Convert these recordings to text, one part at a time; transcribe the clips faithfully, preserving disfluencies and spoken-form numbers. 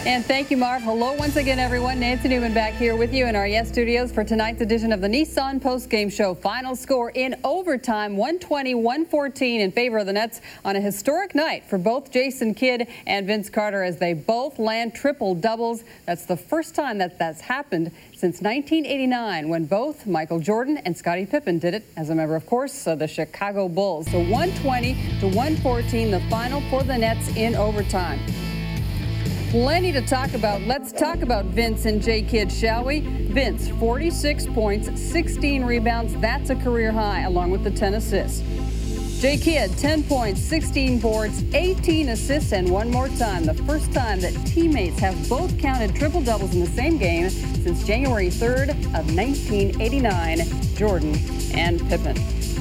And thank you, Marv. Hello once again, everyone. Nancy Newman back here with you in our Yes Studios for tonight's edition of the Nissan Postgame Show. Final score in overtime, one twenty, one fourteen in favor of the Nets on a historic night for both Jason Kidd and Vince Carter as they both land triple doubles. That's the first time that that's happened since nineteen eighty-nine, when both Michael Jordan and Scottie Pippen did it as a member, of course, of the Chicago Bulls. So one twenty to one fourteen, the final for the Nets in overtime. Plenty to talk about. Let's talk about Vince and J. Kidd, shall we? Vince, forty-six points, sixteen rebounds. That's a career high, along with the ten assists. J. Kidd, ten points, sixteen boards, eighteen assists, and one more time. The first time that teammates have both counted triple doubles in the same game since January third of nineteen eighty-nine, Jordan and Pippen.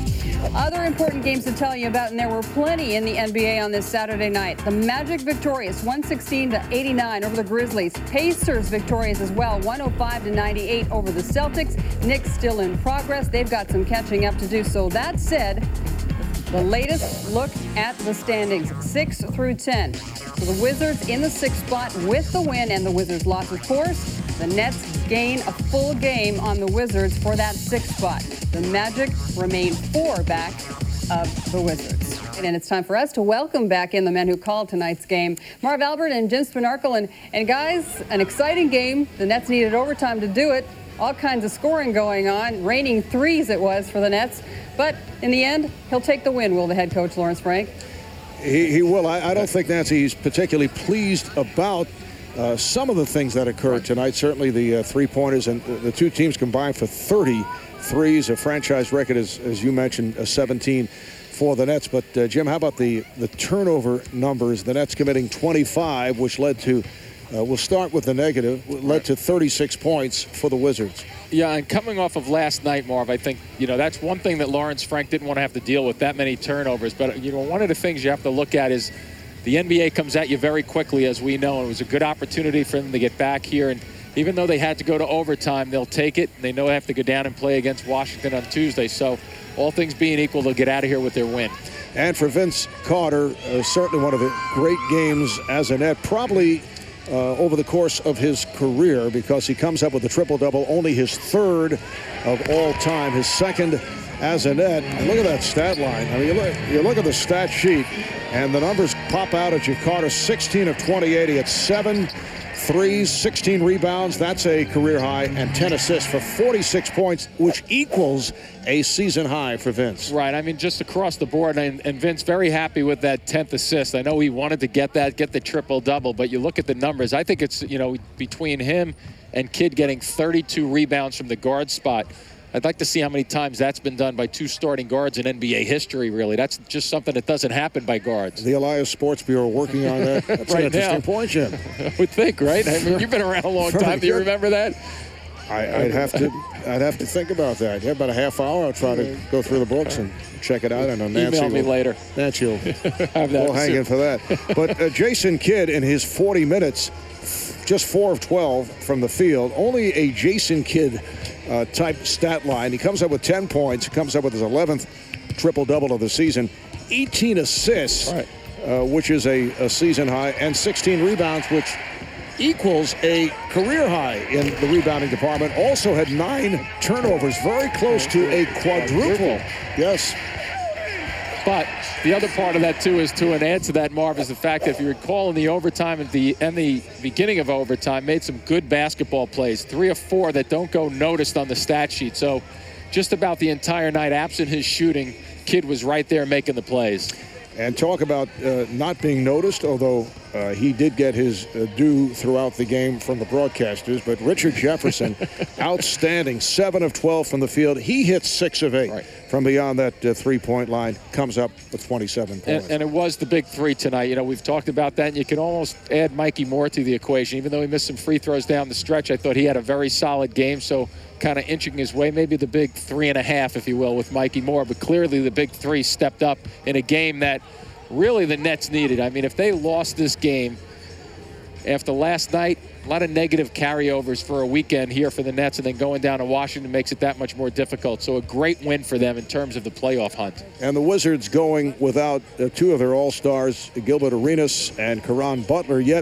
Other important games to tell you about, and there were plenty in the N B A on this Saturday night. The Magic victorious, one sixteen to eighty-nine over the Grizzlies. Pacers victorious as well, one oh five to ninety-eight over the Celtics. Knicks still in progress. They've got some catching up to do. So that said, the latest look at the standings, six through ten. So the Wizards in the sixth spot with the win, and the Wizards loss, of course. The Nets gain a full game on the Wizards for that sixth spot. The Magic remain four back of the Wizards. And it's time for us to welcome back in the men who called tonight's game, Marv Albert and Jim Spanarkel. And, and guys, an exciting game. The Nets needed overtime to do it. All kinds of scoring going on. Raining threes it was for the Nets. But in the end, he'll take the win, will the head coach, Lawrence Frank? He, he will. I, I don't think, Nancy, he's particularly pleased about Uh, some of the things that occurred tonight. Certainly the uh, three-pointers, and the two teams combined for thirty threes, a franchise record, as, as you mentioned, a seventeen for the Nets. But, uh, Jim, how about the, the turnover numbers? The Nets committing twenty-five, which led to, uh, we'll start with the negative, led to thirty-six points for the Wizards. Yeah, and coming off of last night, Marv, I think, you know, that's one thing that Lawrence Frank didn't want to have to deal with, that many turnovers. But, you know, one of the things you have to look at is the N B A comes at you very quickly, as we know. It was a good opportunity for them to get back here. And even though they had to go to overtime, they'll take it. They know they have to go down and play against Washington on Tuesday. So all things being equal, they'll get out of here with their win. And for Vince Carter, uh, certainly one of the great games as a Net, probably uh, over the course of his career, because he comes up with a triple-double, only his third of all time, his second as a Net. And look at that stat line. I mean, you look, you look at the stat sheet, and the numbers pop out at you. Carter, sixteen of twenty-eight. He had seven threes, sixteen rebounds. That's a career high, and ten assists for forty-six points, which equals a season high for Vince. Right. I mean, just across the board, and, and Vince very happy with that tenth assist. I know he wanted to get that, get the triple-double, but you look at the numbers. I think it's, you know, between him and Kidd getting thirty-two rebounds from the guard spot. I'd like to see how many times that's been done by two starting guards in N B A history, really. That's just something that doesn't happen by guards. The Elias Sports Bureau working on that. That's right an interesting now. point, Jim. I would think, right? I mean, you've been around a long time. Do you remember that? I, I'd have to I'd have to think about that. Yeah, about a half hour. I'll try to go through the books and check it out. And Nancy Email me will, later. Nancy will have that we'll hang in for that. But uh, Jason Kidd, in his forty minutes, just four of twelve from the field. Only a Jason Kidd uh, type stat line. He comes up with ten points. He comes up with his eleventh triple-double of the season. eighteen assists, right. uh, which is a, a season high, and sixteen rebounds, which equals a career high in the rebounding department. Also had nine turnovers, very close to a quadruple. Yes. But the other part of that, too, is to an add to that, Marv, is the fact that if you recall in the overtime and the, and the beginning of overtime, made some good basketball plays, three or four that don't go noticed on the stat sheet. So just about the entire night, absent his shooting, Kidd was right there making the plays. And talk about uh, not being noticed, although uh, he did get his uh, due throughout the game from the broadcasters. But Richard Jefferson, outstanding, seven of twelve from the field. He hit six of eight right. from beyond that uh, three-point line, comes up with twenty-seven points. And, and it was the big three tonight. You know, we've talked about that, and you can almost add Mikey Moore to the equation. Even though he missed some free throws down the stretch, I thought he had a very solid game. So kind of inching his way, maybe the big three and a half, if you will, with Mikey Moore. But clearly the big three stepped up in a game that really the Nets needed. I mean, if they lost this game after last night, a lot of negative carryovers for a weekend here for the Nets, and then going down to Washington makes it that much more difficult. So a great win for them in terms of the playoff hunt. And the Wizards going without uh, two of their all-stars, Gilbert Arenas and Caron Butler, yet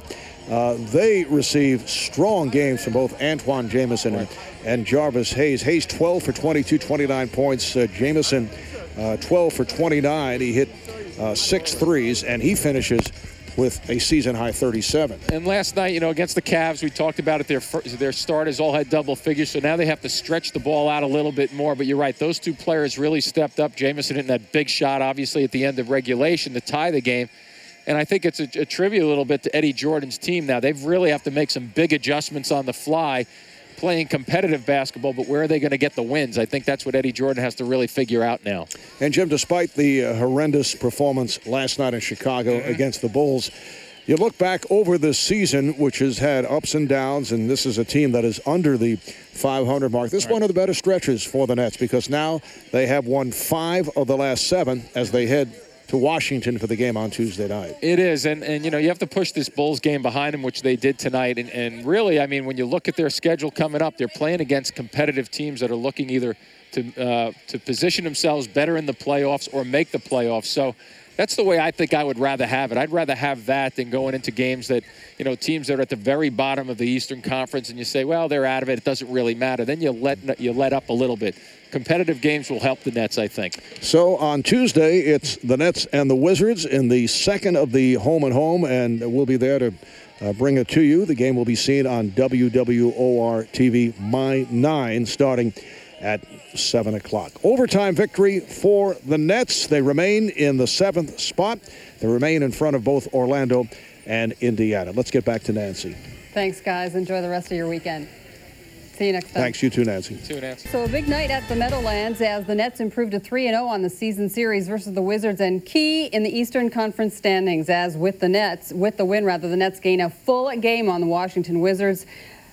Uh, they receive strong games from both Antawn Jamison and, and Jarvis Hayes. Hayes twelve for twenty-two, twenty-nine points. Uh, Jamison uh, twelve for twenty-nine. He hit uh, six threes, and he finishes with a season-high thirty-seven. And last night, you know, against the Cavs, we talked about it, their, their starters all had double figures, so now they have to stretch the ball out a little bit more. But you're right, those two players really stepped up. Jamison hitting that big shot, obviously, at the end of regulation to tie the game. And I think it's a, a tribute a little bit to Eddie Jordan's team now. They really have to make some big adjustments on the fly, playing competitive basketball, but where are they going to get the wins? I think that's what Eddie Jordan has to really figure out now. And, Jim, despite the uh, horrendous performance last night in Chicago mm-hmm. against the Bulls, you look back over this season, which has had ups and downs, and this is a team that is under the five hundred mark. This is right. one of the better stretches for the Nets because now they have won five of the last seven as they head to Washington for the game on Tuesday night. It is, and, and you know, you have to push this Bulls game behind them, which they did tonight. And, and really, I mean, when you look at their schedule coming up, they're playing against competitive teams that are looking either to uh, to position themselves better in the playoffs or make the playoffs. So that's the way I think I would rather have it. I'd rather have that than going into games that, you know, teams that are at the very bottom of the Eastern Conference and you say, well, they're out of it, it doesn't really matter. Then you let you let up a little bit. Competitive games will help the Nets, I think. So on Tuesday, it's the Nets and the Wizards in the second of the home and home, and we'll be there to uh, bring it to you. The game will be seen on W W O R T V My nine starting at seven o'clock. Overtime victory for the Nets. They remain in the seventh spot. They remain in front of both Orlando and Indiana. Let's get back to Nancy. Thanks, guys. Enjoy the rest of your weekend. See you next time. Thanks. You too, Nancy. See you, Nancy. So a big night at the Meadowlands as the Nets improved to three and oh on the season series versus the Wizards, and key in the Eastern Conference standings as with the Nets, with the win rather, the Nets gain a full game on the Washington Wizards.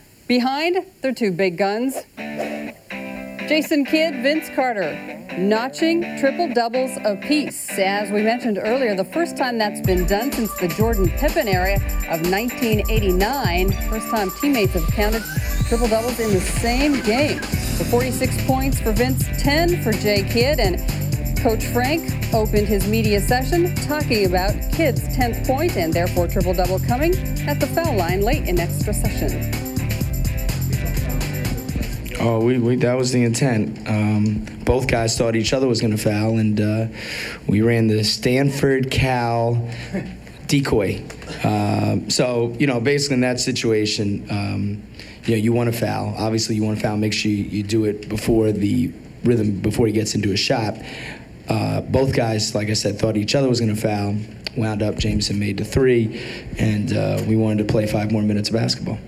Behind their two big guns, Jason Kidd, Vince Carter, notching triple doubles apiece. As we mentioned earlier, the first time that's been done since the Jordan Pippen era of nineteen eighty-nine. First time teammates have counted triple doubles in the same game. For forty-six points for Vince, ten for Jay Kidd, and Coach Frank opened his media session talking about Kidd's tenth point and therefore triple double coming at the foul line late in extra session. Oh, we, we that was the intent. Um, both guys thought each other was going to foul, and uh, we ran the Stanford Cal decoy. Uh, so, you know, basically in that situation, um, you know, you want to foul. Obviously, you want to foul. Make sure you, you do it before the rhythm, before he gets into a shot. Uh, both guys, like I said, thought each other was going to foul. Wound up, Jameson made the three, and uh, we wanted to play five more minutes of basketball.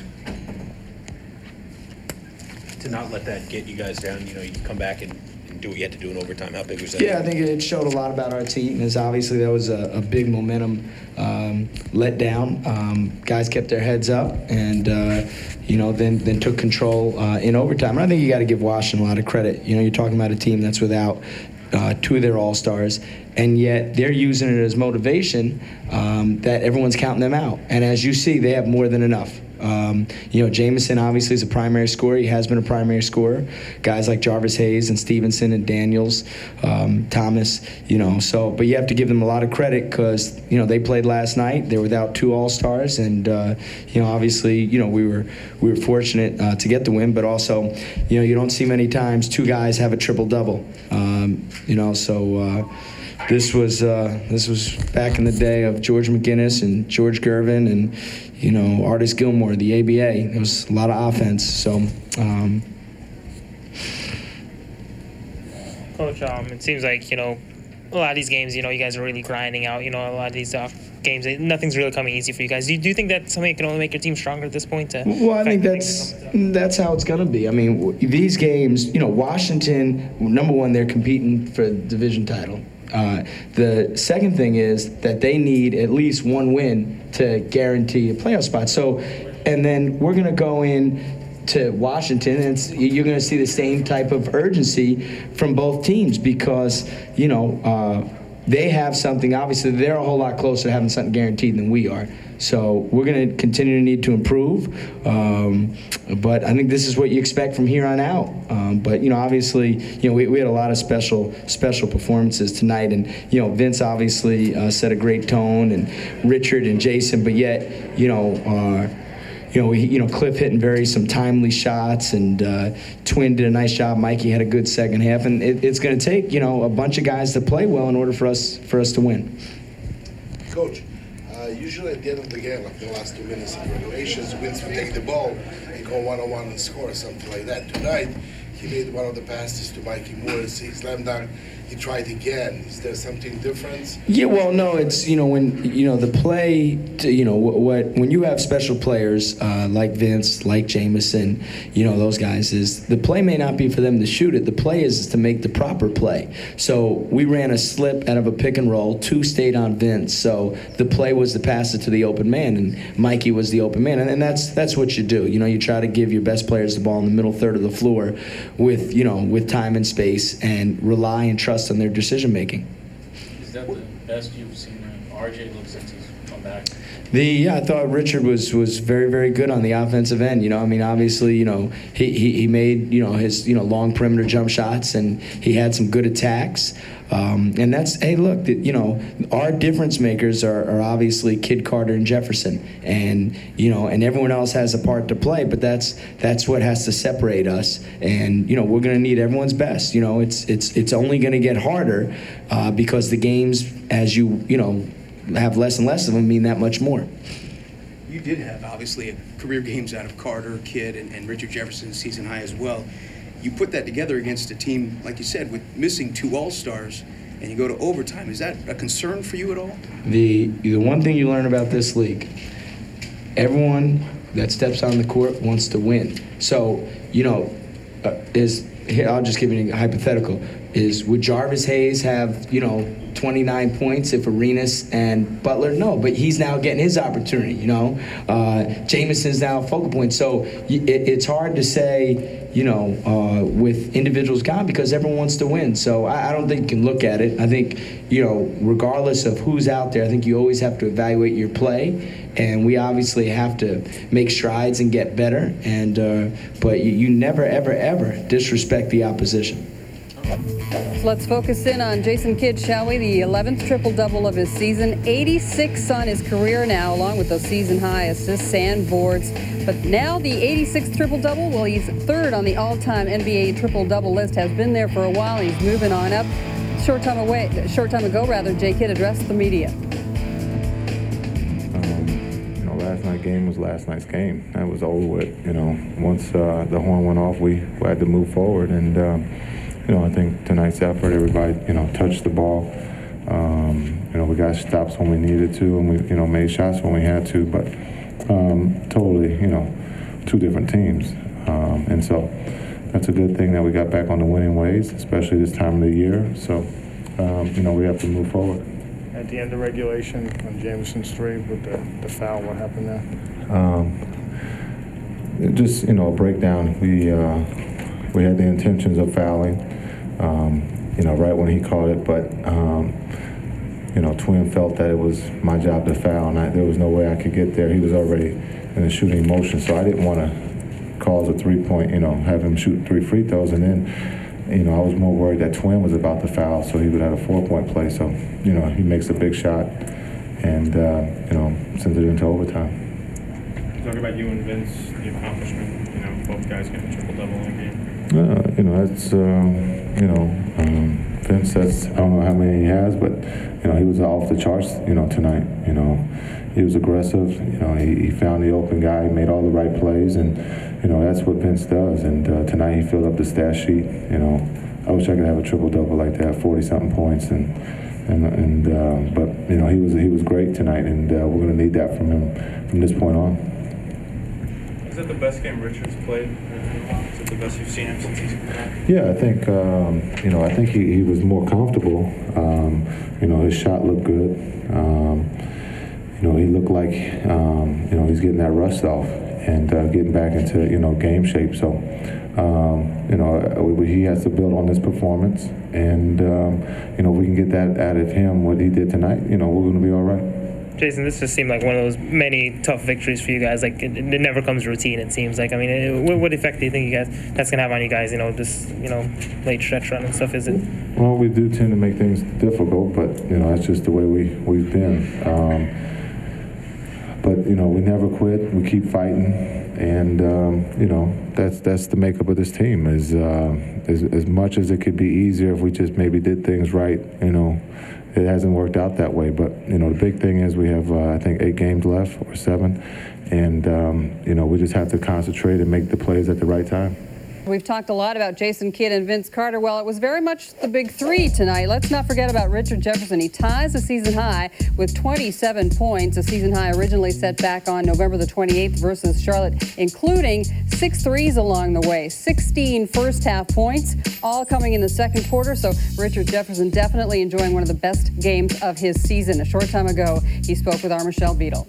To not let that get you guys down, you know, you come back and, and do what you had to do in overtime. How big was that? Yeah, I think it showed a lot about our team. As obviously that was a, a big momentum um, let down. Um, guys kept their heads up and, uh, you know, then then took control uh, in overtime. And I think you got to give Washington a lot of credit. You know, you're talking about a team that's without uh, two of their all-stars, and yet they're using it as motivation um, that everyone's counting them out. And as you see, they have more than enough. Um, you know, Jamison obviously is a primary scorer. He has been a primary scorer. Guys like Jarvis Hayes and Stevenson and Daniels, um, Thomas, you know, so, but you have to give them a lot of credit because, you know, they played last night. They're without two all-stars, and, uh, you know, obviously, you know, we were we were fortunate uh, to get the win, but also, you know, you don't see many times two guys have a triple-double, um, you know, so uh, this was uh, this was back in the day of George McGinnis and George Gervin and, you know, Artis Gilmore, the A B A. It was a lot of offense. So, um, Coach, um, it seems like, you know, a lot of these games, you know, you guys are really grinding out. You know, a lot of these uh, games, nothing's really coming easy for you guys. Do you, do you think that's something that can only make your team stronger at this point? To well, I think that's that's how it's going to be. I mean, w- these games, you know, Washington, number one, they're competing for the division title. Uh, the second thing is that they need at least one win to guarantee a playoff spot. So, and then we're going to go in to Washington, and it's, you're going to see the same type of urgency from both teams because, you know, uh, they have something. Obviously, they're a whole lot closer to having something guaranteed than we are. So we're going to continue to need to improve. Um, but I think this is what you expect from here on out. Um, but, you know, obviously, you know, we, we had a lot of special special performances tonight. And, you know, Vince obviously uh, set a great tone, and Richard and Jason, but yet, you know, uh, You know, we, you know, Cliff hitting very some timely shots, and uh, Twin did a nice job. Mikey had a good second half, and it, it's going to take, you know, a bunch of guys to play well in order for us for us to win. Coach, uh, usually at the end of the game, like the last two minutes of regulations, Vince would take the ball and go one-on-one and score, something like that. Tonight, he made one of the passes to Mikey Moore, he slam dunk. He tried again. Is there something different? Yeah, well, no, it's, you know, when, you know, the play, to, you know, what, what when you have special players uh, like Vince, like Jamison, you know, those guys, is the play may not be for them to shoot it. The play is, is to make the proper play. So we ran a slip out of a pick and roll. Two stayed on Vince. So the play was to pass it to the open man, and Mikey was the open man. And, and that's that's what you do. You know, you try to give your best players the ball in the middle third of the floor with, you know, with time and space, and rely and trust on their decision making. Is that the best you've seen R J look since he's come back? The yeah, I thought Richard was was very very good on the offensive end. You know, I mean, obviously, you know, he, he, he made, you know, his, you know, long perimeter jump shots, and he had some good attacks. Um, and that's, hey, look, the, you know, our difference makers are, are obviously Kid Carter and Jefferson, and you know, and everyone else has a part to play. But that's that's what has to separate us. And you know, we're going to need everyone's best. You know, it's it's it's only going to get harder uh, because the games, as you you know, have less and less of them, mean that much more. You did have, obviously, career games out of Carter, Kidd, and, and Richard Jefferson season high as well. You put that together against a team, like you said, with missing two All-Stars, and you go to overtime. Is that a concern for you at all? The the one thing you learn about this league, everyone that steps on the court wants to win. So, you know, uh, is here, I'll just give you a hypothetical. Is would Jarvis Hayes have, you know, twenty-nine points if Arenas and Butler? No, but he's now getting his opportunity, you know. Uh, Jamison's now a focal point. So it, it's hard to say, you know, uh, with individuals gone, because everyone wants to win. So I, I don't think you can look at it. I think, you know, regardless of who's out there, I think you always have to evaluate your play. And we obviously have to make strides and get better. And uh, but you, you never, ever, ever disrespect the opposition. Let's focus in on Jason Kidd, shall we? The eleventh triple-double of his season, eighty-six on his career now, along with those season-high assists and boards. But now the eighty-sixth triple-double, well, he's third on the all-time N B A triple-double list, has been there for a while. He's moving on up. Short time away, short time ago, rather, Jay Kidd addressed the media. Um, you know, last night's game was last night's game. That was over with. You know, once uh, the horn went off, we, we had to move forward, and. Um, You know, I think tonight's effort, everybody, you know, touched the ball. Um, you know, we got stops when we needed to, and we, you know, made shots when we had to. But um, totally, you know, two different teams. Um, and so that's a good thing that we got back on the winning ways, especially this time of the year. So, um, you know, we have to move forward. At the end of regulation, on Jamison's three with the, the foul, what happened there? Um, just, you know, a breakdown. We, uh, we had the intentions of fouling. Um, you know, right when he called it, but, um, you know, Twin felt that it was my job to foul, and I, there was no way I could get there. He was already in a shooting motion, so I didn't want to cause a three-point, you know, have him shoot three free throws, and then, you know, I was more worried that Twin was about to foul, so he would have a four-point play. So, you know, he makes a big shot and, uh, you know, sends it into overtime. Talk about you and Vince, the accomplishment, you know, both guys getting a triple-double in a game. Uh, you know, it's, um, you know, um, Vince, that's, I don't know how many he has, but, you know, he was off the charts, you know, tonight. You know, he was aggressive. You know, he, he found the open guy, he made all the right plays, and, you know, that's what Vince does. And uh, tonight he filled up the stat sheet. You know, I wish I could have a triple-double like that, forty-something points. And, and, and uh, but, you know, he was, he was great tonight, and uh, we're going to need that from him from this point on. Is that the best game Richard's played? Is it the best you've seen him since he's come back? Yeah, I think, um, you know, I think he, he was more comfortable. Um, you know, his shot looked good. Um, you know, he looked like, um, you know, he's getting that rust off and uh, getting back into, you know, game shape. So, um, you know, we, he has to build on this performance. And, um, you know, if we can get that out of him, what he did tonight, you know, we're going to be all right. Jason, this just seemed like one of those many tough victories for you guys. Like it, it never comes routine. It seems like. I mean, it, what, what effect do you think you guys that's gonna have on you guys? You know, this you know late stretch run and stuff. Is it? Well, we do tend to make things difficult, but you know that's just the way we we've been. Um, but you know we never quit. We keep fighting, and um, you know that's that's the makeup of this team. Is uh, as as much as it could be easier if we just maybe did things right. You know. It hasn't worked out that way, but you know the big thing is we have uh, I think eight games left or seven, and um, you know we just have to concentrate and make the plays at the right time. We've talked a lot about Jason Kidd and Vince Carter. Well, it was very much the big three tonight. Let's not forget about Richard Jefferson. He ties the season high with twenty-seven points, a season high originally set back on November the twenty-eighth versus Charlotte, including six threes along the way, sixteen first half points, all coming in the second quarter. So Richard Jefferson definitely enjoying one of the best games of his season. A short time ago, he spoke with our Michelle Beadle.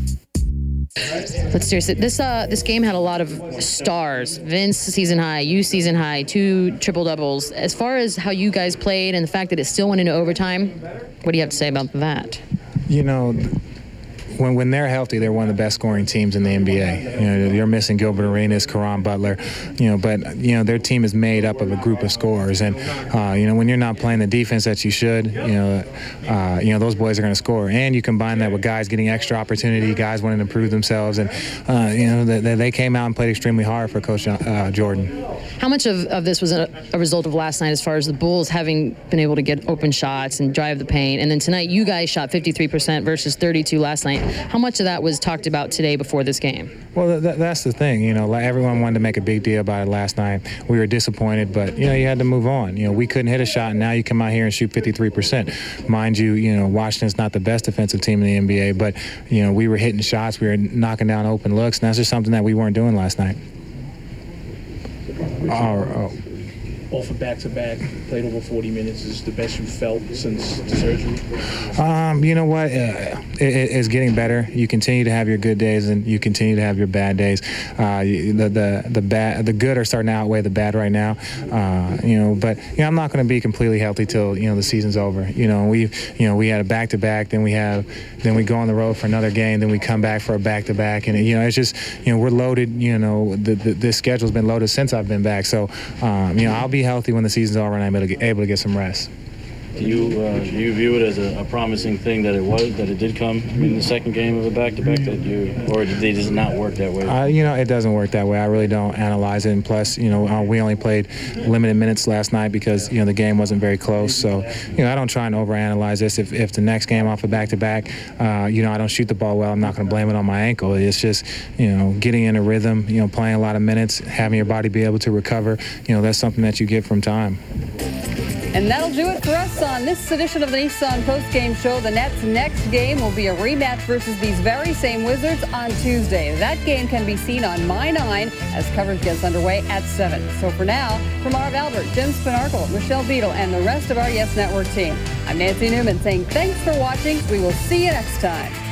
But seriously, this uh, this game had a lot of stars. Vince season high, you season high, two triple doubles. As far as how you guys played and the fact that it still went into overtime, what do you have to say about that? You know, when when they're healthy, they're one of the best scoring teams in the N B A. You know, you're missing Gilbert Arenas, Caron Butler, you know, but you know their team is made up of a group of scorers, and uh, you know when you're not playing the defense that you should, you know, uh, you know those boys are going to score, and you combine that with guys getting extra opportunity, guys wanting to prove themselves, and uh, you know they, they came out and played extremely hard for Coach uh, Jordan. How much of, of this was a, a result of last night as far as the Bulls having been able to get open shots and drive the paint, and then tonight you guys shot fifty-three percent versus thirty-two last night. How much of that was talked about today before this game? Well, th- that's the thing. You know, like everyone wanted to make a big deal about it last night. We were disappointed, but, you know, you had to move on. You know, we couldn't hit a shot, and now you come out here and shoot fifty-three percent. Mind you, you know, Washington's not the best defensive team in the N B A, but, you know, we were hitting shots. We were knocking down open looks, and that's just something that we weren't doing last night. Oh, oh. Off a back-to-back, played over forty minutes. Is this the best you've felt since the surgery? Um, you know what? Uh, it, it's getting better. You continue to have your good days, and you continue to have your bad days. Uh, the the the bad, the good are starting to outweigh the bad right now. Uh, you know, but you know, I'm not going to be completely healthy till you know the season's over. You know, we you know we had a back-to-back, then we have then we go on the road for another game, then we come back for a back-to-back, and you know it's just you know we're loaded. You know, the, the this schedule's been loaded since I've been back. So um, you know I'll be healthy when the season's over and I'm able to get, able to get some rest. Do you uh, do you view it as a, a promising thing that it was that it did come in the second game of a back-to-back that you or did they just not work that way? Uh, you know, it doesn't work that way. I really don't analyze it. And plus, you know, uh, we only played limited minutes last night because you know the game wasn't very close. So, you know, I don't try and overanalyze this. If if the next game off a back-to-back, uh, you know, I don't shoot the ball well, I'm not going to blame it on my ankle. It's just you know getting in a rhythm, you know, playing a lot of minutes, having your body be able to recover. You know, that's something that you get from time. And that'll do it for us on this edition of the Nissan Postgame Show. The Nets' next game will be a rematch versus these very same Wizards on Tuesday. That game can be seen on My Nine as coverage gets underway at seven. So for now, from Marv Albert, Jim Spinarkle, Michelle Beadle, and the rest of our Yes Network team, I'm Nancy Newman saying thanks for watching. We will see you next time.